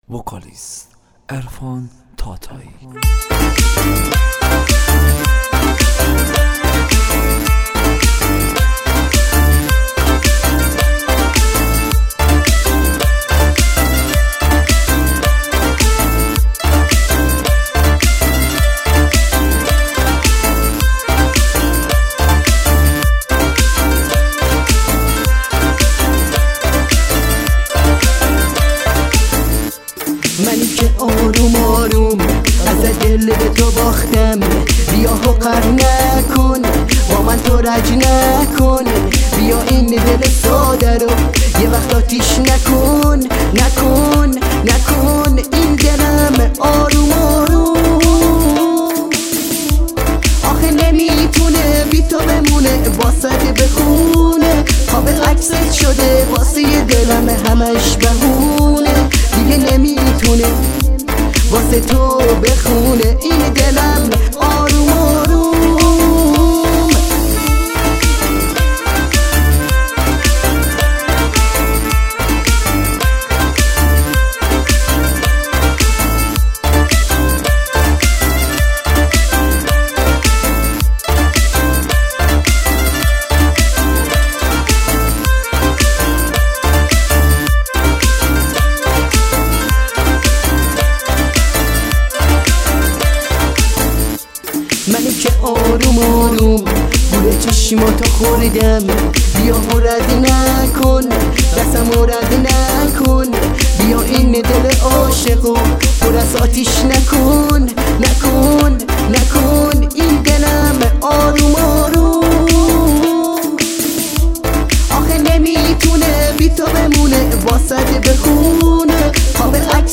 وکالیست عرفان تاتایی. منی که آروم آروم از دل به تو باختم، بیا حقر نکن با من تو رج نکن، بیا این دل ساده رو یه وقت آتیش نکن نکن نکن این دلم آروم آروم. آخه نمیتونه بی تو بمونه، واسه بخونه خواب عکست شده واسه دلم همش بهونه، دیگه نمیتونه واسه تو بخونه این دلم آروم آروم. منی که آروم آروم گوله چشماتو خوردم، بیا رد نکن دستم رد نکن، بیا این دل عاشقو پر از آتیش نکن نکن نکن این دلم آروم آروم. آخه نمیتونه بی تو بمونه، واسه بخونه خواب